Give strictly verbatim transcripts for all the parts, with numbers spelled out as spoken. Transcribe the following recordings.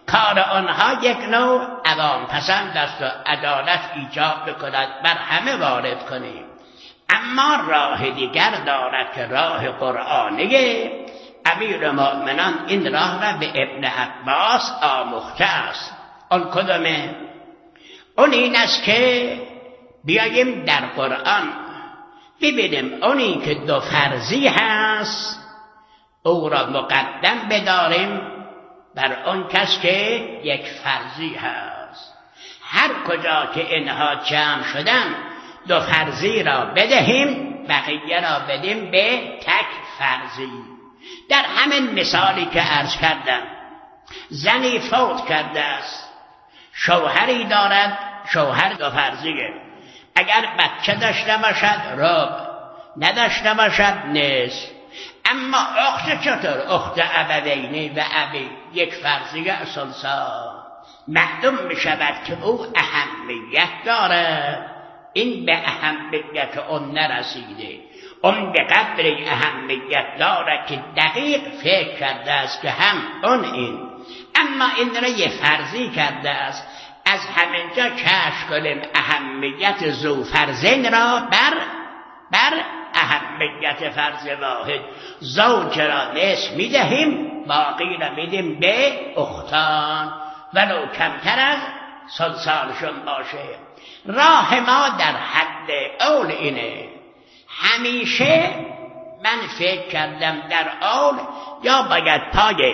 کار آنها یک نوع عوام پسند است و عدالت ایجاب بکند بر همه وارد کنیم. اما راه دیگر دارد که راه قرآنیه. امیر مؤمنان این راه را به ابن عباس آموخته است. آن کدامه؟ اون این است که بیاییم در قرآن ببینیم اونی که دو فرضی هست او را مقدم بداریم بر اون کس که یک فرضی هست. هر کجا که اینها جمع شدن دو فرضی را بدهیم، بقیه را بدیم به تک فرضی. در همین مثالی که عرض کردم، زنی فوت کرده است، شوهری دارد، شوهر دو فرضیه. اگر بچه داشته باشد ربع، نداشته باشد نصف. اما اخت چطور؟ اخت ابوینی و ابی یک فرضیه ثلثا. معلوم می شود که او اهمیت دارد، این به اهمیت اون نرسیده. اون به قدر اهمیت دارد که دقیق فکر کرده است که هم اون این، اما این را یه فرضی کرده است. از همینجا کشف کنیم اهمیت ذو فرضین را بر بر اهمیت فرض واحد. زوج را نصف میدهیم، باقی را میدیم به اختان ولو کمتر از ثلثانشون باشه. راه ما در حد اول اینه. همیشه من فکر کردم در اول یا باید پای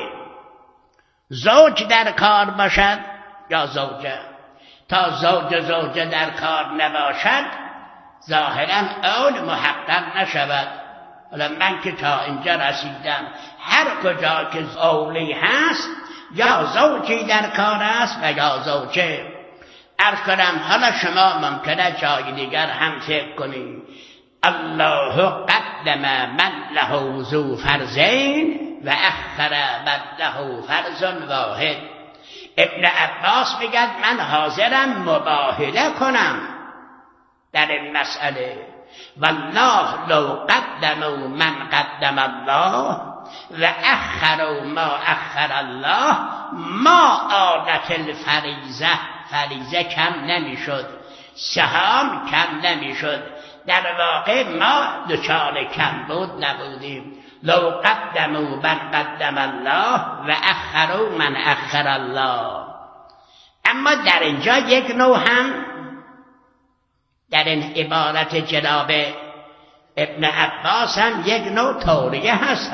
زوج در کار باشد یا زوجه. تا زوج زوجه در کار نباشد ظاهرا اول محقق نشود. حالا من که تا اینجا رسیدم، هر کجا که اولی هست یا زوجی در کار است و یا زوجه. عرض کنم حالا شما ممکنه جای دیگر هم فکر کنید. الله قدم من له ذو فرضین و اخر من له فرض واحد. ابن عباس میگه من حاضرم مباهله کنم در این مسئله. والله لو قدموا من قدم الله و اخروا ما اخر الله ما آلت الفریضه. فریضه کم نمیشد، سهام کم نمیشد. در واقع ما دچار کم بود نبودیم. لو قدموا من قدم الله و اخروا من اخر الله. اما در اینجا یک نوع هم در این عبارت جناب ابن عباس هم یک نوع توریه هست.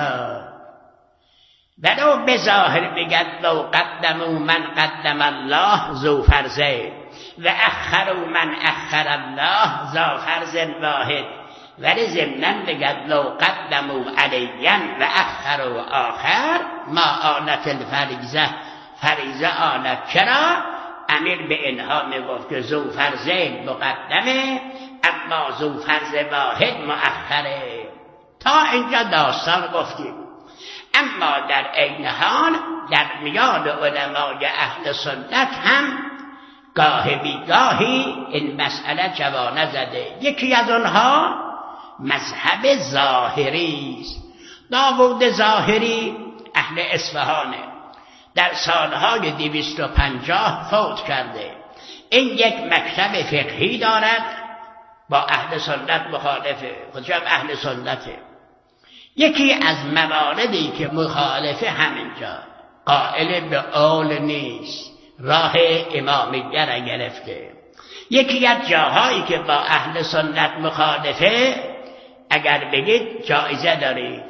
ولو به ظاهر بگد لو قدموا من قدم الله ذو فرضین و اخروا من اخر الله ذو فرض واحد، ولی ضمناً بگد لو قدموا علیا و اخروا آخر ما آنت الفریضه. فریضه آنت. چرا؟ امیر به اینها میگفت که ذو فرضین مقدمه اما ذو فرض واحد مؤخره. تا اینجا داستان گفتیم. اما در عین حال در میان علمای اهل سنت هم گاه بیگاهی این مسئله جوانه زده. یکی از آنها مذهب ظاهری است. داوود ظاهری اهل اصفهانه، در سالهای دویست و پنجاه فوت کرده. این یک مکتب فقهی دارد، با اهل سنت مخالفه، خودشم اهل سنته. یکی از مواردی که مخالفه همینجا، قائل به اول نیست، راه امامیه را گرفته. یکی از جاهایی که با اهل سنت مخالفه، اگر بگید جایزه دارید،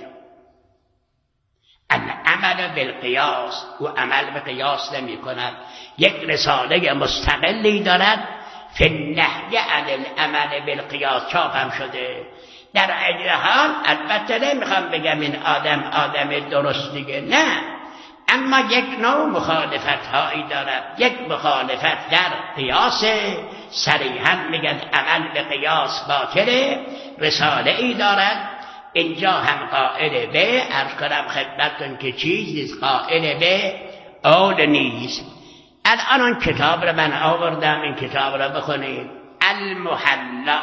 العمل بالقیاس، او عمل به قیاس نمی کند. یک رساله مستقلی دارد فی النهی عن العمل بالقیاس، چاپ هم شده. در این حال البته نمیخوام بگم این آدم آدم درست دیگه، نه، اما یک نوع مخالفت هایی دارد. یک مخالفت در قیاس، صریحا میگن عمل به قیاس باطله. رساله ای دارد اینجا هم قائل به، عرض کنم خدمتتون که چیز نیست، قائل به اول نیست. الان اون کتاب رو من آوردم، این کتاب رو بخونید. المحلا.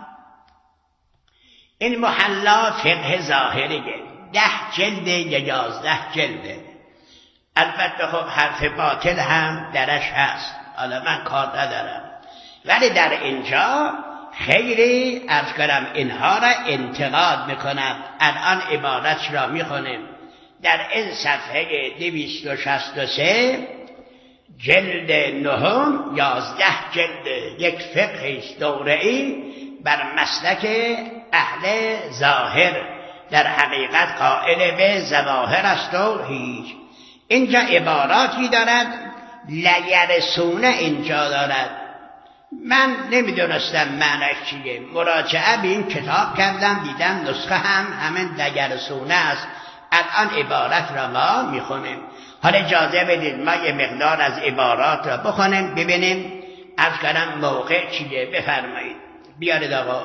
این محلا فقه ظاهریه، ده جلده یا یازده جلده. البته خب حرف باطل هم درش هست، حالا من کار ندارم، ولی در اینجا خیلی عرض کنم اینها را انتقاد میکنم. الان عبارتش را میخونیم در این صفحه دویست و شصت و سه جلد نهم، یازده جلد، یک فقه دوره‌ای بر مسلک اهل ظاهر، در حقیقت قائل به ظواهر است و هیچ. اینجا عباراتی دارد، لیرسونه اینجا دارد، من نمیدونستم معنیش چیه، مراجعه به این کتاب کردم دیدم نسخه هم همین لیرسونه است. الان عبارت را ما میخونیم. حالا اجازه بدید ما یه مقدار از عبارات را بخونیم ببینیم از کنم موقع چیه. بفرمایید بیارید آقا.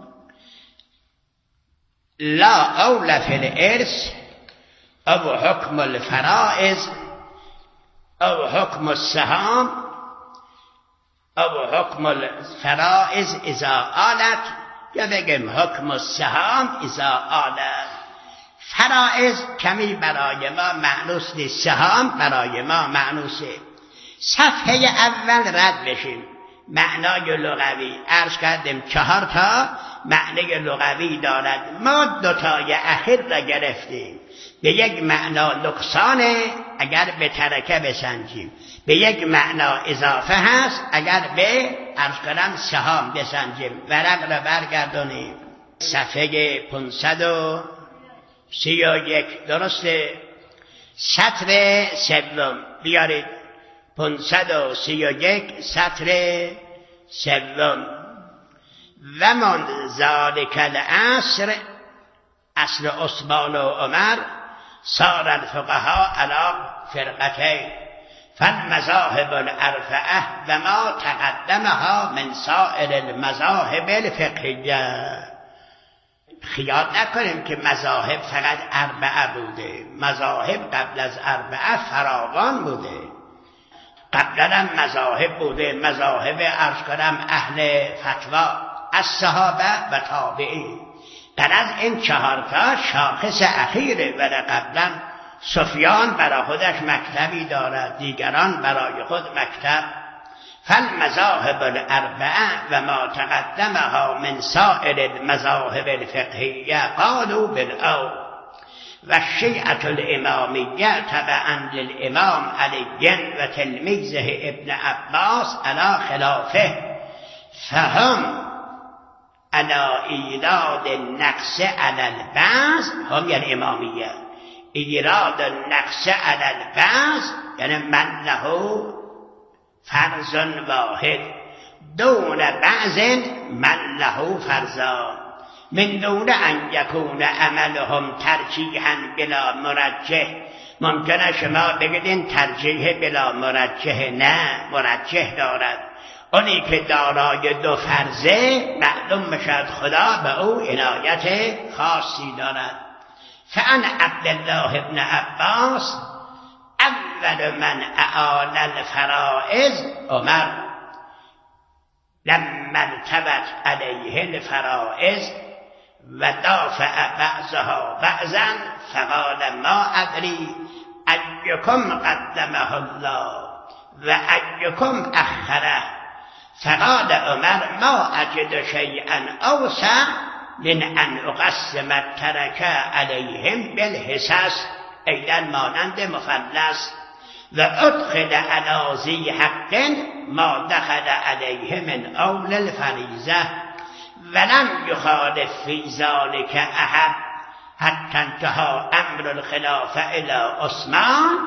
لا اول فی الارث او حکم الفرائض او حکم السهام او حکم الفرائض اذا آلت، یا بگیم حکم السهام اذا آلت. فرائض کمی برای ما معنوس نیست، سهام برای ما معنوسه. صفحه اول رد بشیم. معنای لغوی عرض کردیم چهار تا معنی لغوی دارد، ما دوتای اخیر را گرفتیم. به یک معنا نقصانه اگر به ترکه بسنجیم، به یک معنا اضافه هست اگر به عرض کنم سهام بسنجیم. ورق را برگردونیم صفحه پانصد و سی و یک، درسته؟ سطر سوم بیارید، پانصد و سی و یک سطر سوم. و من ذالک العصر، عصر عثمان و عمر، صار الفقهاء علی فرقتین فالمذاهب الاربعه و ما تقدمها من سائر المذاهب الفقهیه. خیال نکنیم که مذاهب فقط اربعه بوده، مذاهب قبل از اربعه فراوان بوده. قبلا مذاهب بوده، مذاهب عرض کنم اهل فتوا از صحابه و تابعین. در از این چهارتا شاخص اخیره و قبلا سفیان برای خودش مکتبی دارد، دیگران برای خود مکتب. فالمذاهب الاربعه و ما تقدمها من سائر المذاهب الفقهیه قالوا بالاول و الشیعة الامامیه تبعا للامام علی و تلمیذه ابن عباس علی خلافه فهم علی ایراد النقص علی البعض، هم یعنی امامیه، ایراد النقص علی البعض یعنی من له فرض واحد دون بعض من له فرضان من دون ان یکون عملهم ترجیحا بلا مرجح. ممکنه شما بگید ترجیح بلا مرجح، نه، مرجح دارد. اونی که دارای دو فرضه معلوم بشد خدا به او عنایت خاصی دارد. فعن عبدالله ابن عباس اول من اعان الفرائض عمر لما التبت علیه الفرائض و دافع بعضها بعضا فقال ما ادری ایکم قدمه الله و ایکم اخره. فقال عمر ما اجد شیئا اوسع من ان اقسم الترکه علیهم بالحصص، ایدن مانند مفلس و ادخل علی ذی حق ما دخل علیه من اول الفریضه ولم یخالف فی ذلک احد حتی انتهى امر الخلافه الی عثمان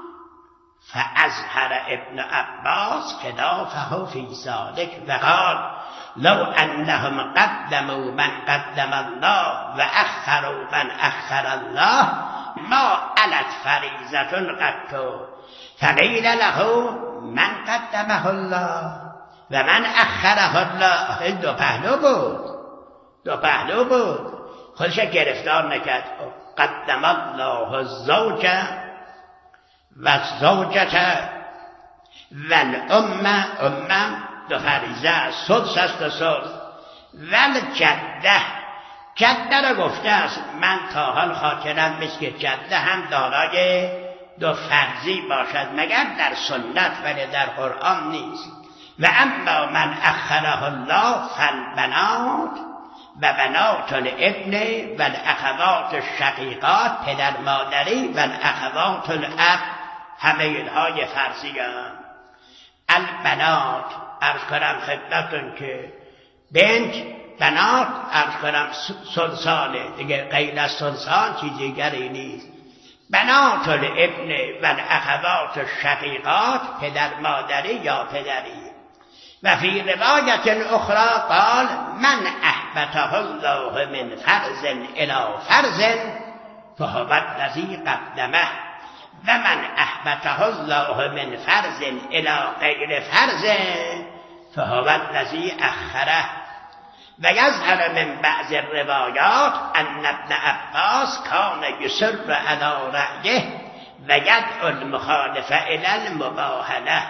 فاظهر ابن عباس خلافه فی ذلک و قال لو انهم قدموا من قدم الله و اخروا من اخر الله ما علت فریضة قط فقیل له من قدمه الله و من اخره الله. دو پهلو بود، دو پهلو بود، خودش گرفتار نکرد. قدم الله الزوج و الزوجة و الام، ام دو فریضه سدس است و سدس و الجده، جده را گفته است. من تا حال خاطرم مثل که جده هم دارای دو فرضی باشد مگر در سنت ولی در قرآن نیست. و اما من اخره الله فالبنات و بنات الابن و الاخوات الشقیقات، پدر مادری و الاخوات الاب، همه اینهای فرضی هم. البنات عرض کنم خدمتون که بنت بنات عرض کنم سلسانه دیگه، غیر از سلسان چیز دیگری نیست. بنات الابن و الاخوات الشقیقات، پدر مادری یا پدری. و فی روایت اخرى قال من احبته الله من فرض الى فرض فهو الذی قدمه و من احبته الله من فرض الى غیر فرض فهو الذی اخره. و یظهر من بعض الروایات ان ابن عباس کان یصر علی رأیه و یدعو المخالف الی المباهله.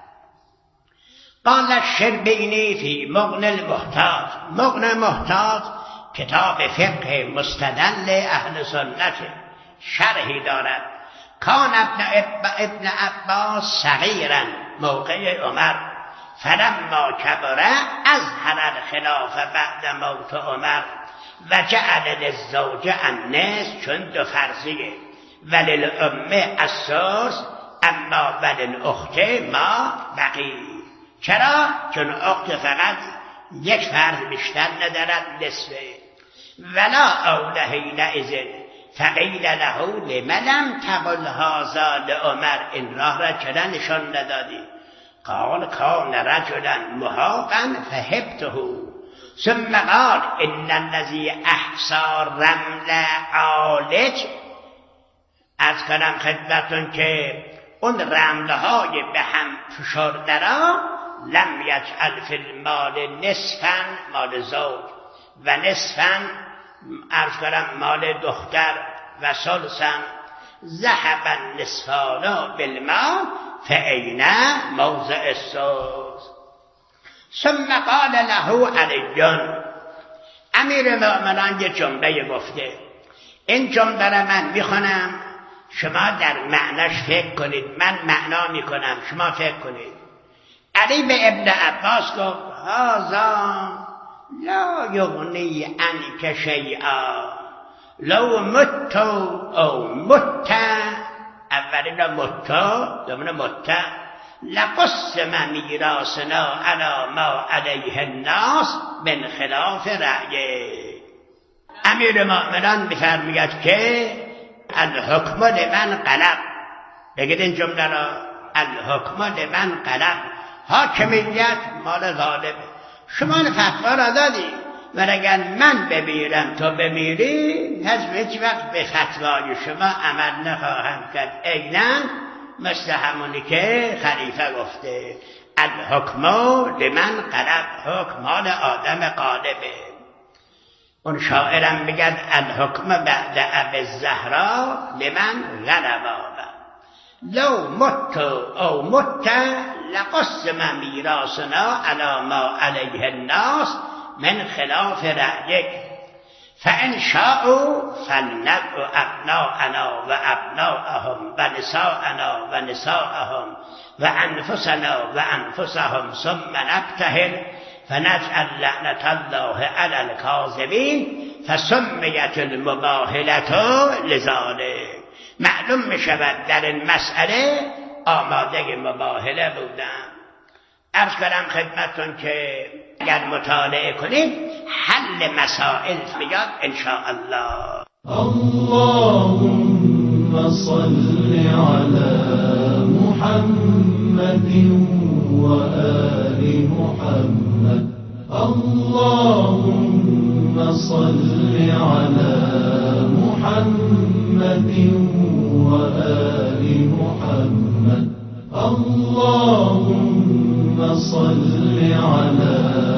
قال الشربینی فی مغنی المحتاج، مغنی المحتاج کتاب فقه مستدل اهل سنت، شرحی دارد. کان ابن, ابن عباس صغیرا موقع عمر، فلما کبره اظهر الخلاف بعد موت عمر و جعل للزوج النصف، چون دو فرضیه، وللام الثلث اما وللاخت ما بقی. چرا؟ چون اخت فقط یک فرض بیشتر ندارد، نصفه. ولا اوله حینئذ فقیل له لم لم تقل هذا لعمر، این راه را چرا نشان ندادی؟ قال کان رجلا محاقا فهبته. ثم قال ان الذی احصى رمل عالج، از کنم خدمتون که اون رملهای به هم فشرده را لم یجعل فی المال نصفا مال زوج و نصفا عرض کنم مال دختر و ثلثا ذهب النصفان بالمال فأین موضع الثلث. ثم قال له علی، امیر مومنان یه جمله گفته، این جمله را من میخونم شما در معناش فکر کنید، من معنا میکنم شما فکر کنید. علی به ابن عباس گفت هذا لا یغنی عنک شیئا لو مت او مت، اولین مت دومین مت، لقسم میراثنا علی ما علیه الناس من خلاف رأیه. امیر مومنان میفرماید که الحکم لمن غلب، بگید این جمله را، الحکم لمن غلب، حاکمیت مال غالب. شما فتوا را دادی و اگر من بمیرم تو بمیری، هیچ وقت به فتوای شما عمل نخواهم کرد. عیناً مثل همونی که خلیفه گفته الحکم لمن غلب، حکم مال آدم غالبه. اون شاعرم میگن الحکم بعد ابی الزهرا لمن غلب لو مت او مت لقسم میراثنا علی ما علیه الناس من خلاف رأیک فان شاءوا فلندع ابناءنا و ابناءهم و نساءنا و نساءهم و انفسنا و انفسهم ثم نبتهل فنجعل لعنة الله علی الکاذبین فسمیت المباهلة لذلک. معلوم می شود در این مسئله آماده مباهله بودم. عرض کنم خدمتون که اگر مطالعه کنید حل مسائل میاد انشاءالله. اللهم صل على محمد و آل محمد. اللهم صل على محمد و آل محمد. اللهم صل على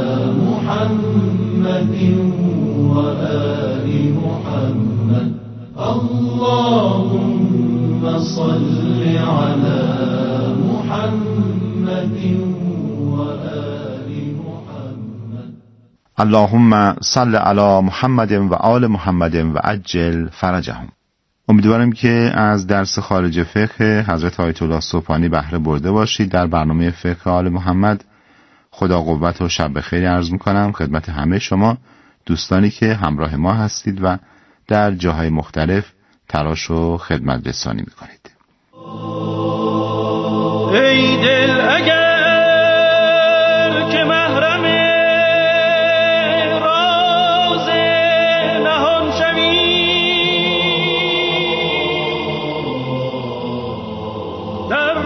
محمد و آل محمد. اللهم صل على محمد و آل محمد. اللهم صل على محمد و آل محمد و عجل فرجهم. امیدوارم که از درس خارج فقه حضرت آیت الله صبحانی بهره برده باشید. در برنامه فقه آل محمد خدا قوت و شب بخیر عرض میکنم خدمت همه شما دوستانی که همراه ما هستید و در جاهای مختلف تلاش و خدمت رسانی میکنید. ای دل اگر که محرم راز نهان شوی، در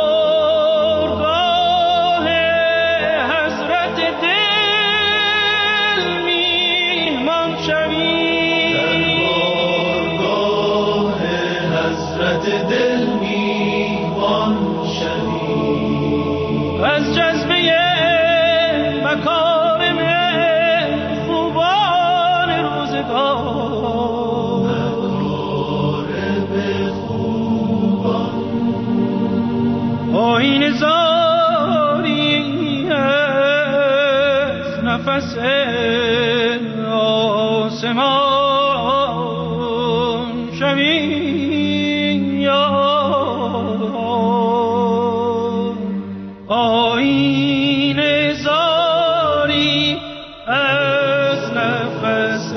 بارگاه حضرت دل میهمان شوی، در بارگاه حضرت دل میهمان شوی، از جذبه مکارم خوبان روزگار، مکارم خوبان آیین زاری از نفس آسمان شوی، یا آیین زاری از نفس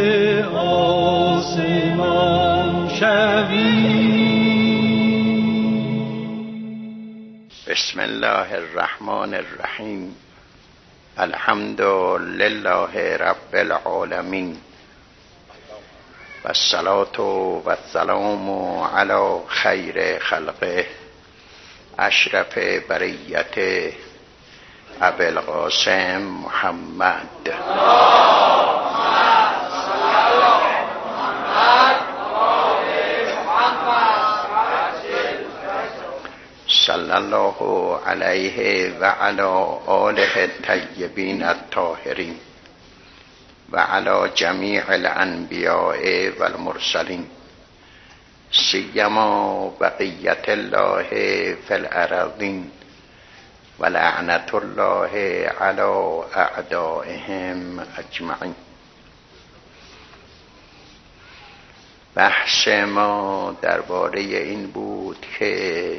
آسمان شوی. بسم الله الرحمن الرحیم. الحمد لله رب العالمین و الصلاة و السلام علی خیر خلقه اشرف بریت ابی القاسم محمد صلی الله علیه و علی آله الطیبین الطاهرین و علی جمیع الانبیاء والمرسلین سیما بقیت الله فی الارضین و لعنت الله علی اعدائهم اجمعین. بحث ما درباره این بود که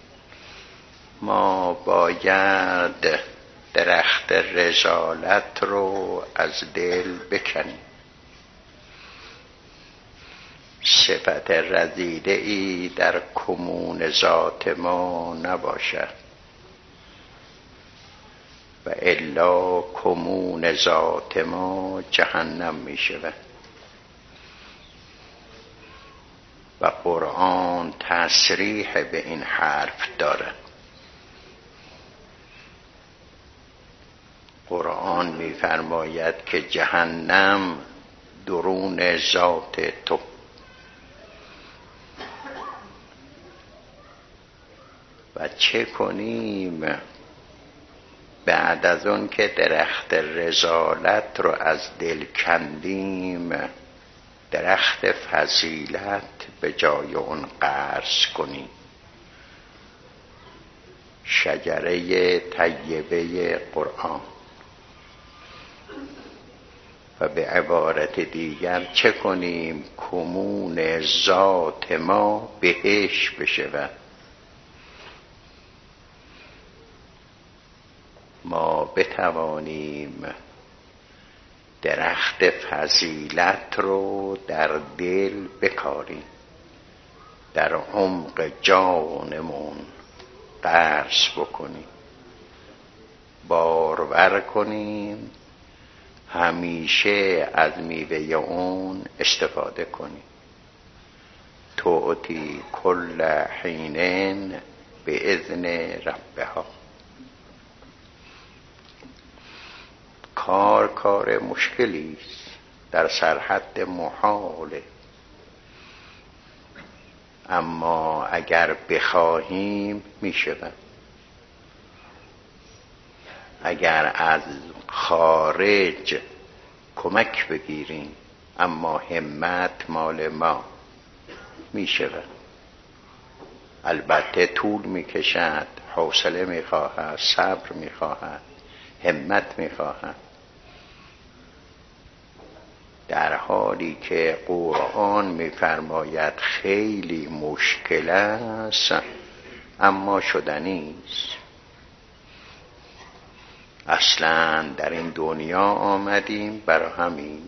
ما باید درخت رسالت رو از دل بکنیم. صفت رذیله ای در کمون ذات ما نباشد و الا کمون ذات ما جهنم می شود و قرآن تصریح به این حرف دارد. قرآن می فرماید که جهنم درون ذات تو. و چه کنیم بعد از اون که درخت رسالت رو از دل کندیم درخت فضیلت به جای اون غرس کنیم؟ شجره طیبه قرآن. و به عبارت دیگر چه کنیم کمون ذات ما بهش بشود. ما بتوانیم درخت فضیلت رو در دل بکاریم، در عمق جانمون غرس بکنیم، بارور کنیم، همیشه از میوه اون استفاده کنیم. تؤتی کل حین به اذن ربها. کار کار مشکلی است، در سرحد محاله، اما اگر بخواهیم می شود. اگر از خارج کمک بگیریم اما همت مال ما می شود. البته طول می کشد، حوصله می خواهد، صبر می خواهد، همت می خواهد. در حالی که قرآن می‌فرماید خیلی مشکل است اما شدنی است. اصلا در این دنیا آمدیم برای همین.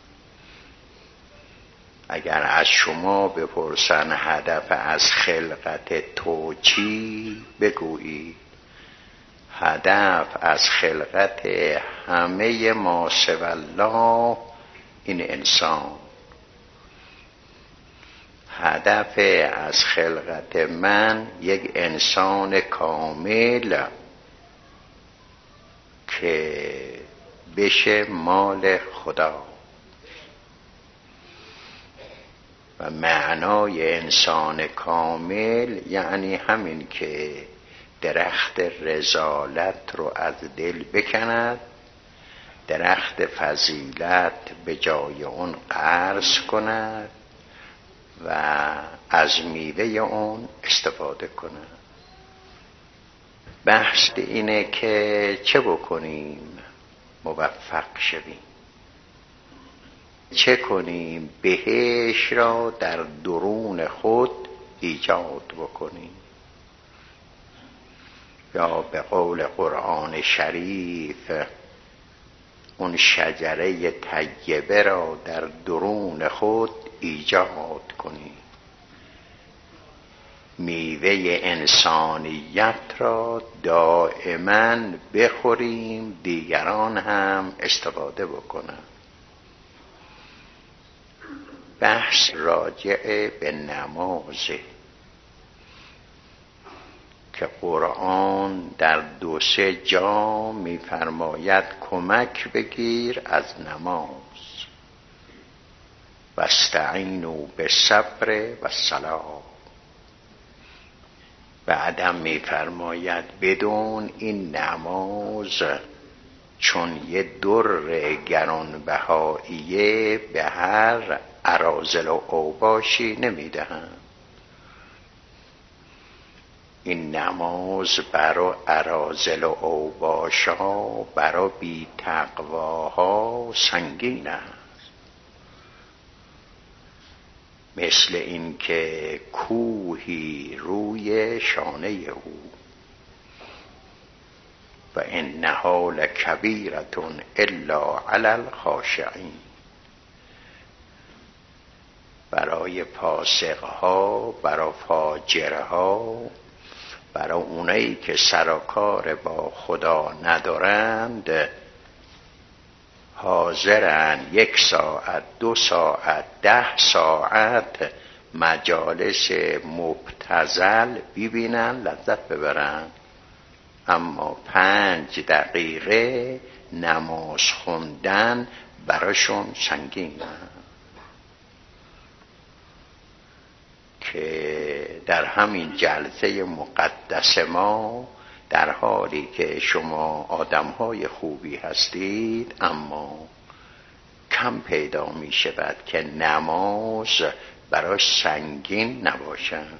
اگر از شما بپرسن هدف از خلقت تو چی، بگویید هدف از خلقت همه ما سوی الله این انسان. هدف از خلقت من یک انسان کامل که بشه مال خدا. و معنای انسان کامل یعنی همین که درخت رذالت رو از دل بکند، درخت فضیلت به جای اون غرس کند و از میوه اون استفاده کند. بحث اینه که چه بکنیم موفق شویم، چه کنیم بهشت را در درون خود ایجاد بکنیم، یا به قول قرآن شریف اون شجره طیبه را در درون خود ایجاد کنیم، میوه انسانیت را دائما بخوریم، دیگران هم استفاده بکنند. بحث راجع به نمازه که قرآن در دو سه جا می‌فرماید کمک بگیر از نماز. واستعینوا بالصبر والصلاة. بعدم می‌فرماید بدون این نماز چون یه در گرانبهاییه به هر اراذل و اوباشی نمیدهند. این نماز برای اراذل و اوباشا، برای بی تقواها سنگین است، مثل این که کوهی روی شانه او. و انها لکبیرة الا علی الخاشعین. برای فاسقها، برای فاجرها، برای اونایی که سر و کار با خدا ندارند، حاضرن یک ساعت، دو ساعت، ده ساعت مجالس مبتذل ببینن، لذت ببرن، اما پنج دقیقه نماز خوندن براشون سنگینه. که در همین جلسه مقدس ما، در حالی که شما آدم‌های خوبی هستید، اما کم پیدا می شود که نماز برای سنگین نباشد.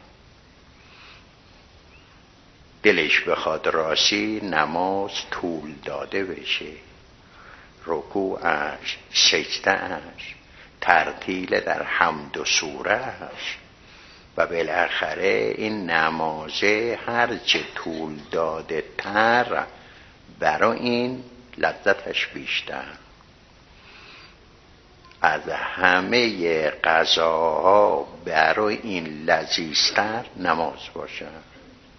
دلش بخواد راستی نماز طول داده بشه، رکوعش، سجده‌اش، ترتیل در حمد و سوره‌اش، و بالاخره این نمازه هرچه طول داده تر برای این لذتش بیشتر. از همه غذاها برای این لذیذتر نماز باشد.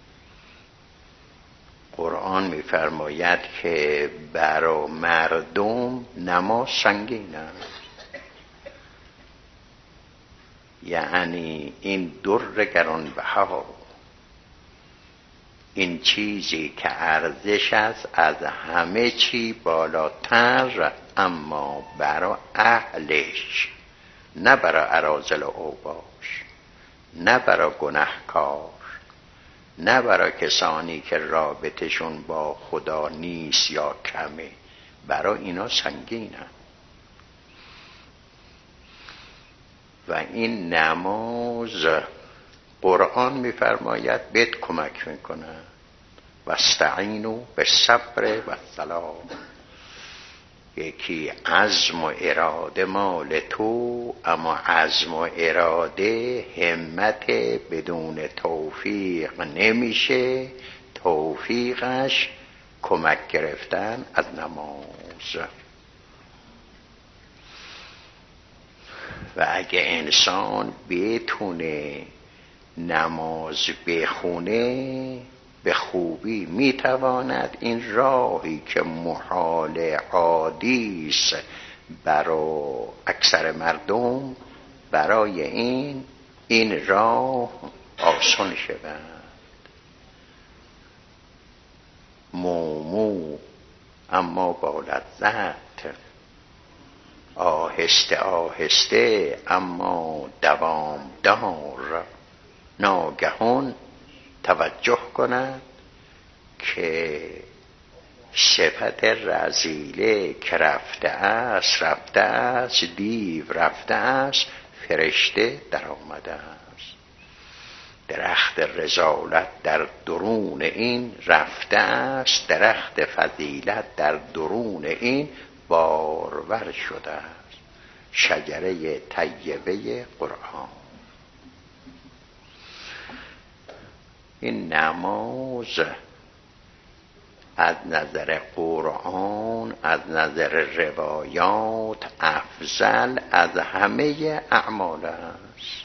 قرآن می‌فرماید که برای مردم نماز سنگین است. یعنی این در گرانبها، این چیزی که ارزش است از همه چی بالاتر، اما برای اهلش، نه برای اراذل و اوباش، نه برای گناهکار، نه برای کسانی که رابطشون با خدا نیست یا کمه، برای اینا سنگینه. و این نماز قرآن می‌فرماید بهت کمک میکنه. واستعینوا بالصبر والصلاة. یکی عزم و اراده مال تو، اما عزم و اراده همت بدون توفیق نمیشه، توفیقش کمک گرفتن از نماز. و اگه انسان بتونه نماز بخونه به خوبی میتواند این راهی که محال عادیست برای اکثر مردم، برای این این راه آسان شود. مومو اما با لذت، آهسته آهسته اما دوام دار، ناگهان توجه کند که صفت رذیله که رفته است رفته است دیو رفته است، فرشته در آمده است. درخت رذالت در درون این رفته است، درخت فضیلت در درون این بارور شده است. شجره طیبه قرآن. این نماز از نظر قرآن، از نظر روایات افضل از همه اعمال است.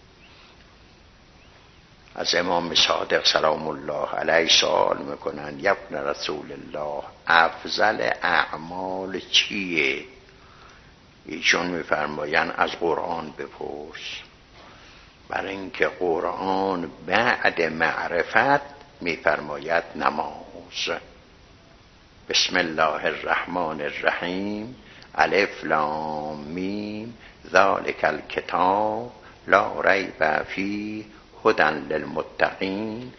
از امام صادق سلام الله علیه سوال میکنن یا ابن رسول الله افضل اعمال چیه؟ ایشون میفرمایند از قرآن بپرس، برای اینکه قرآن بعد معرفت میفرماید نماز. بسم الله الرحمن الرحیم، الف لام میم، ذالک الکتاب لا ریب فیه هدی للمتقین.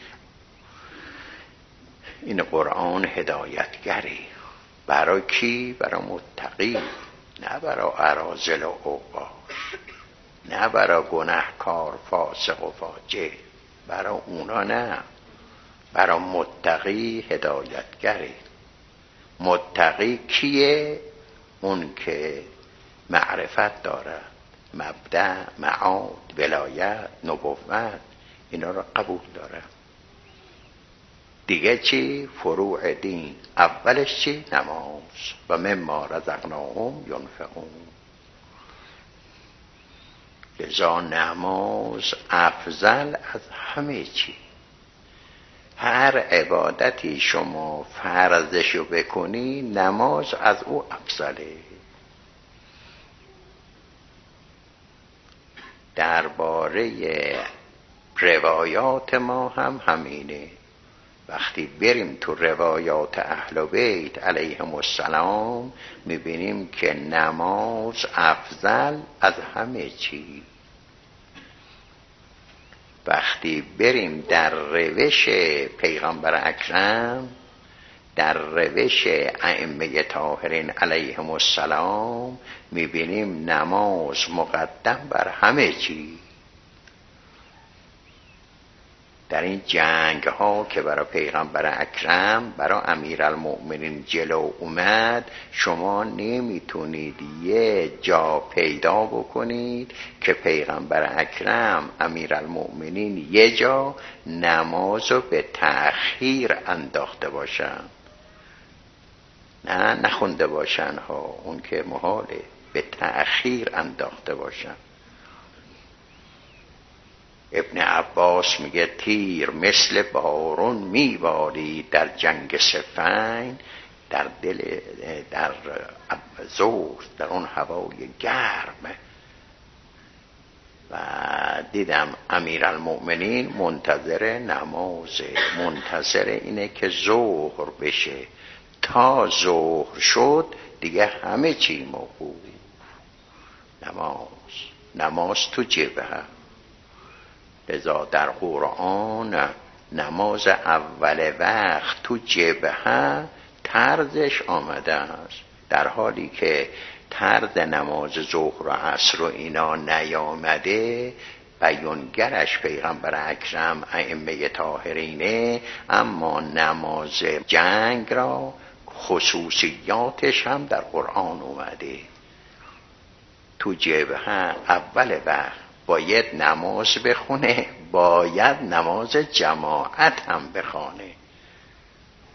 این قرآن هدایتگری برای کی؟ برای متقی، نه برای اراذل و اوباش، نه برای گناهکار فاسق و فاجر، برای اونا نه، برای متقی هدایتگری. متقی کیه؟ اون که معرفت دارد، مبدأ، معاد، ولایت، نبوت، اینا رو قبول داره. دیگه چی؟ فروع دین. اولش چی؟ نماز. و مما رزقناهم ینفقون. لذا نماز افضل از همه چی. هر عبادتی شما فرضشو بکنی، نماز از او افضله. درباره روایات ما هم همینه. وقتی بریم تو روایات اهل بیت علیهم السلام میبینیم که نماز افضل از همه چی. وقتی بریم در روش پیغمبر اکرم، در روش ائمه طاهرین علیهم السلام میبینیم نماز مقدم بر همه چی. در این جنگ ها که برای پیغمبر اکرم، برای امیرالمؤمنین جلو اومد، شما نمیتونید یه جا پیدا بکنید که پیغمبر اکرم امیرالمؤمنین یه جا نماز رو به تأخیر انداخته باشن، نه نخونده باشن ها، اون که محاله، به تأخیر انداخته باشن. ابن عباس میگه تیر مثل بارون میبارید در جنگ صفین، در دل در ظهر، در اون هوای گرم. و دیدم امیرالمؤمنین منتظر نمازه، منتظر اینه که ظهر بشه. تا ظهر شد دیگه همه چی موقوف. نماز نماز تو جبهه. لذا در قرآن نماز اول وقت تو جبهه طرزش آمده است، در حالی که طرز نماز ظهر و عصر و اینا نیامده. بیانگرش پیغمبر اکرم ائمه طاهرینه، اما نماز جنگ را خصوصیاتش هم در قرآن اومده. تو جبهه اول وقت باید نماز بخونه، باید نماز جماعت هم بخونه.